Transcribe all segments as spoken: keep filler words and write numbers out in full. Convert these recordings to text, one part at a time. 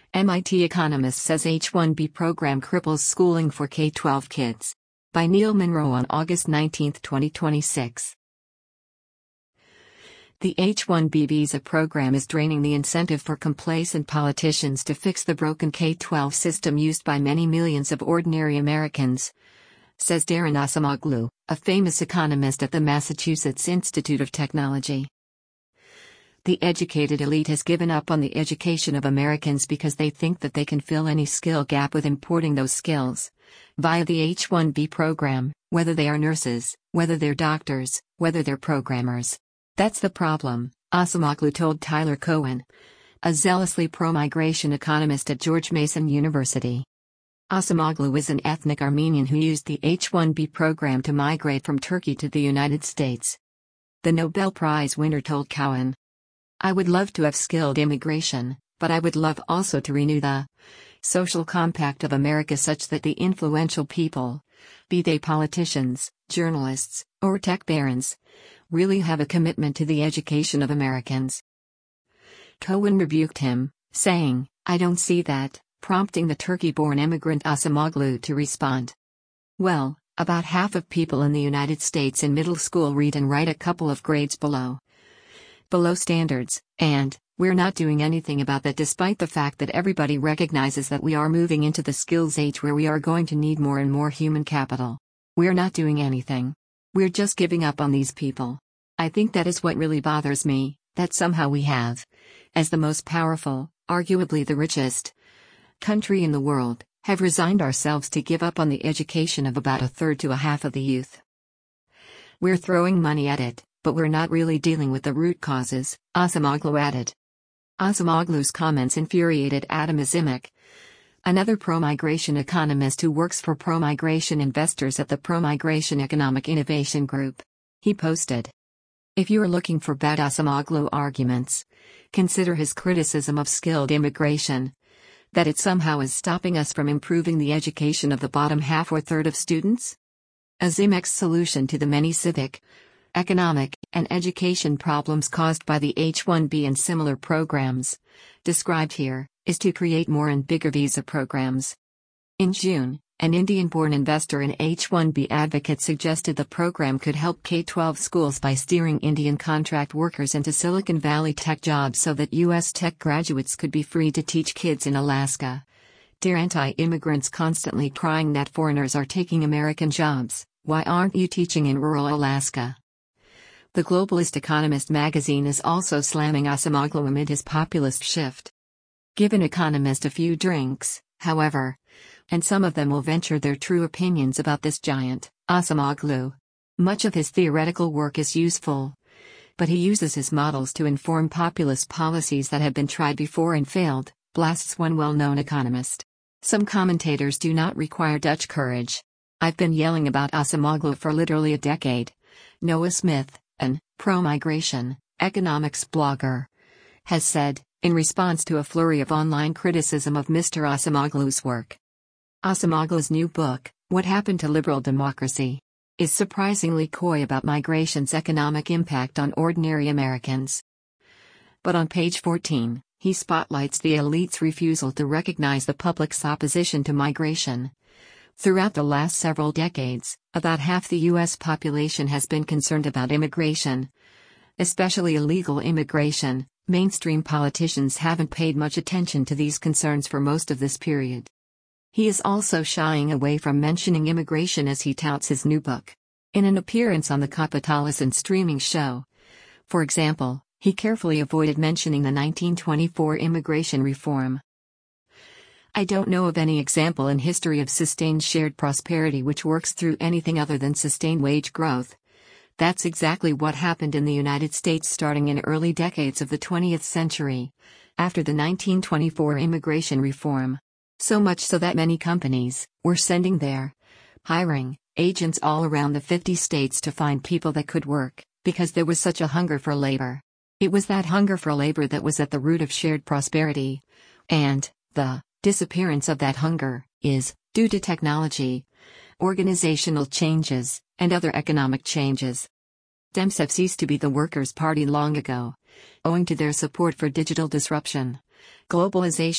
M I T economist says H one B program cripples schooling for K twelve kids. By Neil Monroe on August nineteenth, twenty twenty-six. The H one B visa program is draining the incentive for complacent politicians to fix the broken K twelve system used by many millions of ordinary Americans, says Daron Acemoglu, a famous economist at the Massachusetts Institute of Technology. The educated elite has given up on the education of Americans because they think that they can fill any skill gap with importing those skills via the H one B program, whether they are nurses, whether they're doctors, whether they're programmers. That's the problem, Acemoglu told Tyler Cohen, a zealously pro-migration economist at George Mason University. Acemoglu is an ethnic Armenian who used the H one B program to migrate from Turkey to the United States. The Nobel Prize winner told Cohen, "I would love to have skilled immigration, but I would love also to renew the social compact of America such that the influential people, be they politicians, journalists, or tech barons, really have a commitment to the education of Americans." Cohen rebuked him, saying, "I don't see that," prompting the Turkey-born immigrant Acemoglu to respond. "Well, about half of people in the United States in middle school read and write a couple of grades below. below standards, and we're not doing anything about that despite the fact that everybody recognizes that we are moving into the skills age where we are going to need more and more human capital. We're not doing anything. We're just giving up on these people. I think that is what really bothers me, that somehow we have, as the most powerful, arguably the richest country in the world, have resigned ourselves to give up on the education of about a third to a half of the youth. We're throwing money at it, but we're not really dealing with the root causes," Acemoglu added. Acemoglu's comments infuriated Adam Azimek, another pro-migration economist who works for pro-migration investors at the Pro-Migration Economic Innovation Group. He posted, "If you are looking for bad Acemoglu arguments, consider his criticism of skilled immigration, that it somehow is stopping us from improving the education of the bottom half or third of students. Azimek's solution to the many civic, economic, and education problems caused by the H one B and similar programs, described here, is to create more and bigger visa programs." In June, an Indian-born investor and H one B advocate suggested the program could help K twelve schools by steering Indian contract workers into Silicon Valley tech jobs so that U S tech graduates could be free to teach kids in Alaska. "Dear anti-immigrants constantly crying that foreigners are taking American jobs, why aren't you teaching in rural Alaska?" The Globalist Economist magazine is also slamming Acemoglu amid his populist shift. Give an economist a few drinks, however, and some of them will venture their true opinions about this giant, Acemoglu. Much of his theoretical work is useful, but he uses his models to inform populist policies that have been tried before and failed, blasts one well-known economist. Some commentators do not require Dutch courage. "I've been yelling about Acemoglu for literally a decade," Noah Smith, an pro-migration economics blogger, has said, in response to a flurry of online criticism of Mister Acemoglu's work. Acemoglu's new book, What Happened to Liberal Democracy, is surprisingly coy about migration's economic impact on ordinary Americans. But on page fourteen, he spotlights the elite's refusal to recognize the public's opposition to migration. Throughout the last several decades, about half the U S population has been concerned about immigration, especially illegal immigration. Mainstream politicians haven't paid much attention to these concerns for most of this period. He is also shying away from mentioning immigration as he touts his new book. In an appearance on the Kapitalism streaming show, for example, he carefully avoided mentioning the nineteen twenty-four immigration reform. "I don't know of any example in history of sustained shared prosperity which works through anything other than sustained wage growth. That's exactly what happened in the United States starting in early decades of the twentieth century, after the nineteen twenty-four immigration reform. So much so that many companies were sending their hiring agents all around the fifty states to find people that could work, because there was such a hunger for labor. It was that hunger for labor that was at the root of shared prosperity, and the disappearance of that hunger is due to technology, organizational changes, and other economic changes. Dems have ceased to be the workers' party long ago, owing to their support for digital disruption, globalization,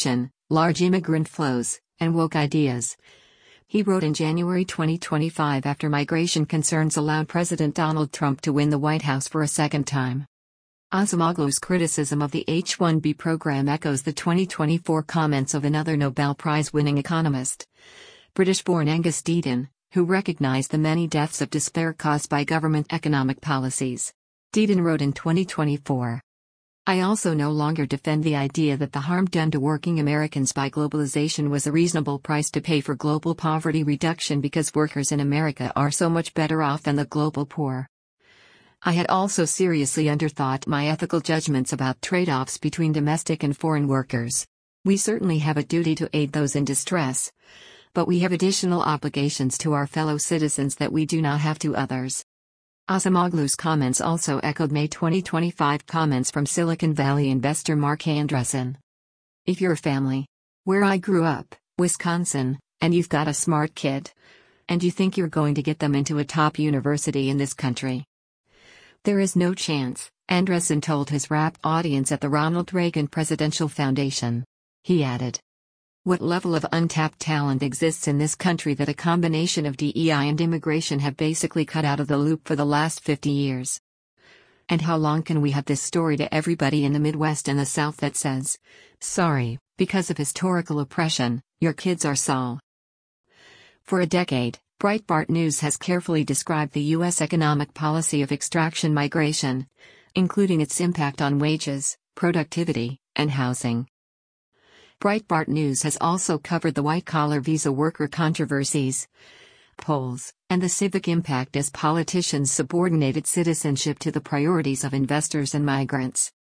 large immigrant flows, and woke ideas. He wrote in January twenty twenty-five after migration concerns allowed President Donald Trump to win the White House for a second time. Acemoglu's criticism of the H one B program echoes the twenty twenty-four comments of another Nobel Prize-winning economist, British-born Angus Deaton, who recognized the many deaths of despair caused by government economic policies. Deaton wrote in twenty twenty-four, "I also no longer defend the idea that the harm done to working Americans by globalization was a reasonable price to pay for global poverty reduction because workers in America are so much better off than the global poor. I had also seriously underthought my ethical judgments about trade-offs between domestic and foreign workers. We certainly have a duty to aid those in distress, but we have additional obligations to our fellow citizens that we do not have to others." Acemoglu's comments also echoed May twenty twenty-five comments from Silicon Valley investor Mark Andreessen. "If you're a family, where I grew up, Wisconsin, and you've got a smart kid, and you think you're going to get them into a top university in this country, there is no chance," Andreessen told his rapt audience at the Ronald Reagan Presidential Foundation. He added, "What level of untapped talent exists in this country that a combination of D E I and immigration have basically cut out of the loop for the last fifty years? And how long can we have this story to everybody in the Midwest and the South that says, sorry, because of historical oppression, your kids are Saul?" For a decade, Breitbart News has carefully described the U S economic policy of extraction migration, including its impact on wages, productivity, and housing. Breitbart News has also covered the white-collar visa worker controversies, polls, and the civic impact as politicians subordinated citizenship to the priorities of investors and migrants.